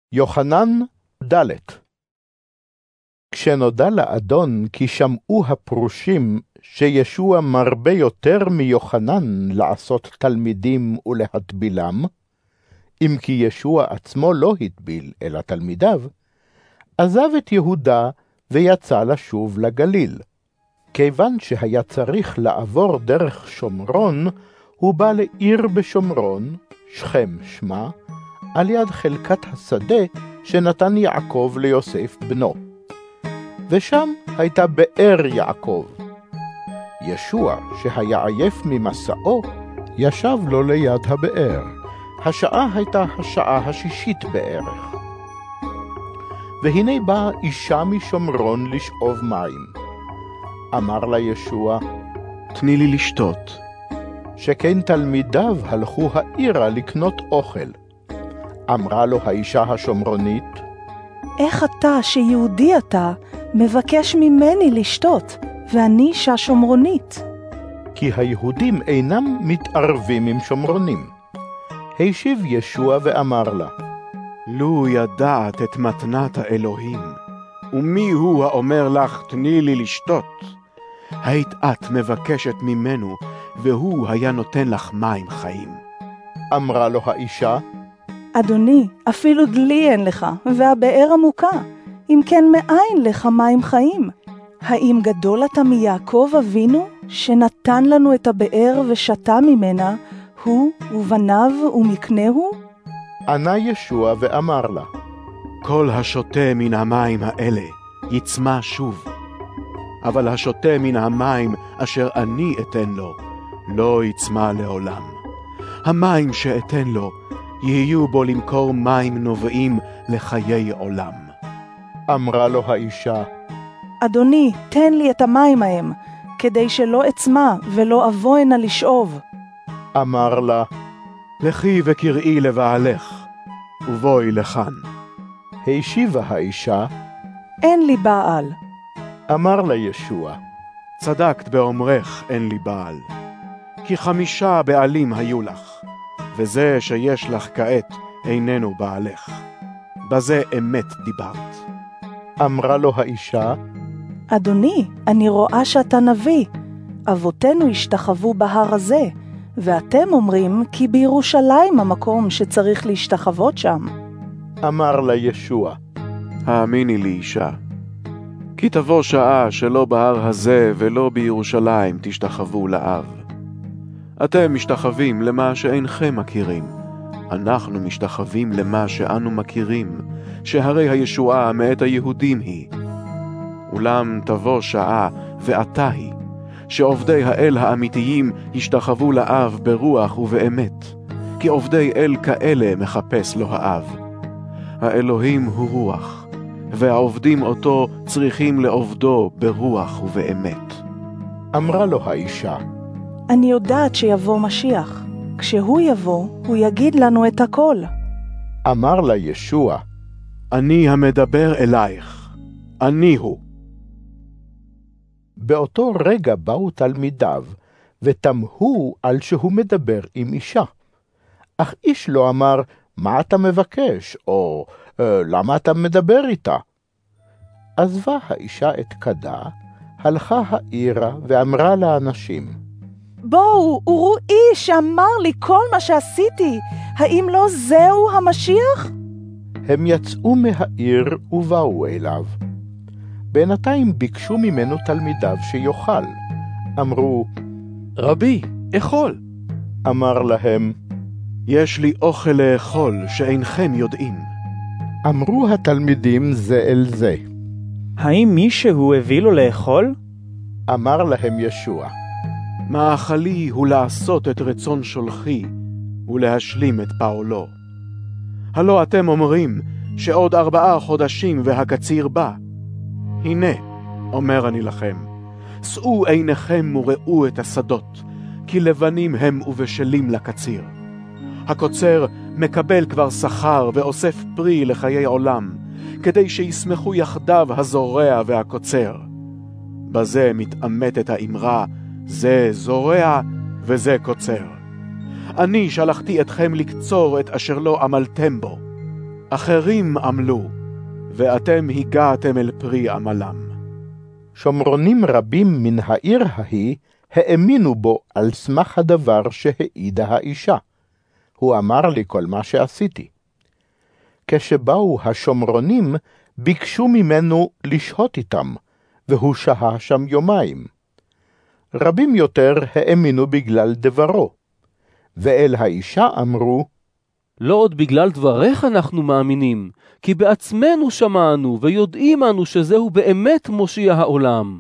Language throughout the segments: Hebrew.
יוחנן ד'. כשנודע לאדון כי שמעו הפרושים שישוע מרבה יותר מיוחנן לעשות תלמידים ולהטבילם, אם כי ישוע עצמו לא הטביל אלא תלמידיו, עזב את יהודה ויצא לשוב לגליל. כיוון שהיה צריך לעבור דרך שומרון, הוא בא לעיר בשומרון, שכם שמה, על יד חלקת השדה שנתן יעקב ליוסף בנו. ושם הייתה באר יעקב. ישוע, שהיה עייף ממסעו, ישב לו ליד הבאר. השעה הייתה השעה 6 בערך. והנה באה אישה משומרון לשאוב מים. אמר לה ישוע, תני לי לשתות. שכן תלמידיו הלכו העירה לקנות אוכל. אמרה לו האישה השומרונית, איך אתה, שיהודי אתה, מבקש ממני לשתות, ואני אישה שומרונית? כי היהודים אינם מתערבים עם שומרונים. השיב ישוע ואמר לה, לו ידעת את מתנת האלוהים, ומי הוא האומר לך תני לי לשתות, היית את מבקשת ממנו, והוא היה נותן לך מים חיים. אמרה לו האישה, אדוני, אפילו דלי אין לך, והבאר עמוקה, אם כן מאין לך מים חיים? האם גדול אתה מיעקב אבינו, שנתן לנו את הבאר ושתה ממנה, הוא ובניו ומקנהו? ענה ישוע ואמר לה, כל השותה מן המים האלה יצמא שוב, אבל השותה מן המים אשר אני אתן לו, לא יצמא לעולם. המים שאתן לו, יהיו בו למכור מים נובעים לחיי עולם. אמרה לו האישה, אדוני, תן לי את המים ההם, כדי שלא אצמא ולא אבוא הנה לשאוב. אמר לה, לכי וקראי לבעלך, ובואי לכאן. השיבה האישה, אין לי בעל. אמר לה ישוע, צדקת באומרך אין לי בעל, כי 5 בעלים היו לך, וזה שיש לך כעת איננו בעלך. בזה אמת דיברת. אמרה לו האישה, אדוני, אני רואה שאתה נביא. אבותינו השתחוו בהר הזה, ואתם אומרים כי בירושלים המקום שצריך להשתחוות שם. אמר לה ישוע, האמיני לי אישה, כי תבוא שעה שלא בהר הזה ולא בירושלים תשתחוו לאב. אתם משתחווים למה שאינכם מכירים, אנחנו משתחווים למה שאנו מכירים, שהרי הישועה מאת היהודים היא. אולם תבוא שעה ועתה היא, שעובדי האל האמיתיים ישתחוו לאב ברוח ובאמת, כי עובדי אל כאלה מחפש לו האב. האלוהים הוא רוח, והעובדים אותו צריכים לעובדו ברוח ובאמת. אמרה לו האישה, אני יודעת שיבוא משיח. כשהוא יבוא, הוא יגיד לנו את הכל. אמר לה ישוע, אני המדבר אלייך, אני הוא. באותו רגע באו תלמידיו, ותמהו על שהוא מדבר עם אישה. אך איש לא אמר, מה אתה מבקש, או למה אתה מדבר איתה? עזבה האישה את כדה, הלכה העירה ואמרה לאנשים, בואו, וראי שאמר לי כל מה שעשיתי. האם לא זהו המשיח? הם יצאו מהעיר ובאו אליו. בינתיים ביקשו ממנו תלמידיו שיאכל. אמרו, רבי, אכול. אמר להם, יש לי אוכל לאכול שאינכם יודעים. אמרו התלמידים זה אל זה, האם מישהו הביא לו לאכול? אמר להם ישוע, מאכלי הוא לעשות את רצון שולחי ולהשלים את פעולו. הלא אתם אומרים שעוד 4 חודשים והקציר בא. הנה, אומר אני לכם, שאו עיניכם וראו את השדות, כי לבנים הם ובשלים לקציר. הקוצר מקבל כבר שכר ואוסף פרי לחיי עולם, כדי שישמחו יחדיו הזורע והקוצר. בזה מתאמתת האמרה, זה זורע וזה קוצר. אני שלחתי אתכם לקצור את אשר לא עמלתם בו. אחרים עמלו, ואתם הגעתם אל פרי עמלם. שומרונים רבים מן העיר ההיא האמינו בו על סמך הדבר שהעידה האישה. הוא אמר לי כל מה שעשיתי. כשבאו השומרונים, ביקשו ממנו לשהות איתם, והוא שהה שם יומיים. רבים יותר האמינו בגלל דברו, ואל האישה אמרו, לא עוד בגלל דבריך אנחנו מאמינים, כי בעצמנו שמענו ויודעים אנו שזהו באמת מושיע העולם.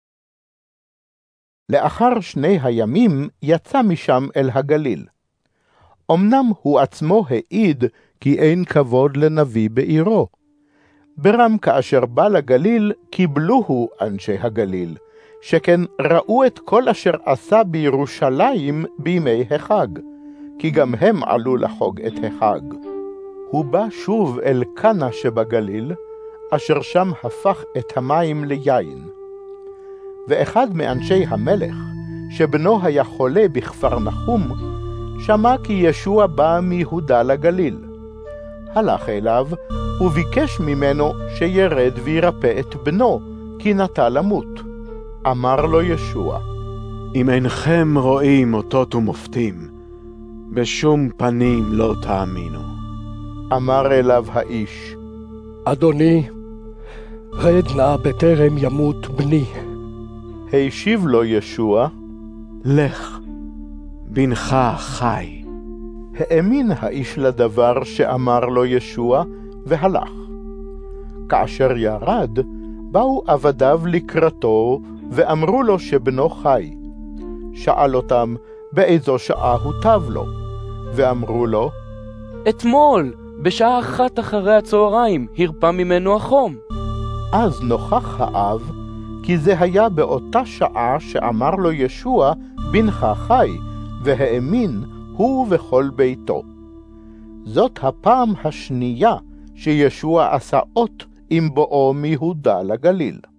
לאחר 2 הימים יצא משם אל הגליל. אמנם הוא עצמו העיד כי אין כבוד לנביא בעירו. ברם כאשר בא לגליל קיבלוהו אנשי הגליל, שכן ראו את כל אשר עשה בירושלים בימי החג, כי גם הם עלו לחוג את החג. הוא בא שוב אל קנה שבגליל, אשר שם הפך את המים ליין. ואחד מאנשי המלך, שבנו היה חולה בכפר נחום, שמע כי ישוע בא מיהודה לגליל. הלך אליו וביקש ממנו שירד וירפא את בנו, כי נטה למות. אמר לו ישוע, אם אינכם רואים אותות ומופתים, בשום פנים לא תאמינו. אמר אליו האיש, אדוני, רד נא בטרם ימות בני. השיב לו ישוע, לך, בנך חי. האמין האיש לדבר שאמר לו ישוע, והלך. כאשר ירד, באו עבדיו לקראתו, ואמרו לו שבנו חי. שאל אותם באיזו שעה הוטב לו, ואמרו לו, אתמול, בשעה 1 אחרי הצהריים, הרפא ממנו החום. אז נוכח האב, כי זה היה באותה שעה שאמר לו ישוע, בנך חי, והאמין הוא וכל ביתו. זאת הפעם השנייה שישוע עשה אות עם בואו מיהודה לגליל.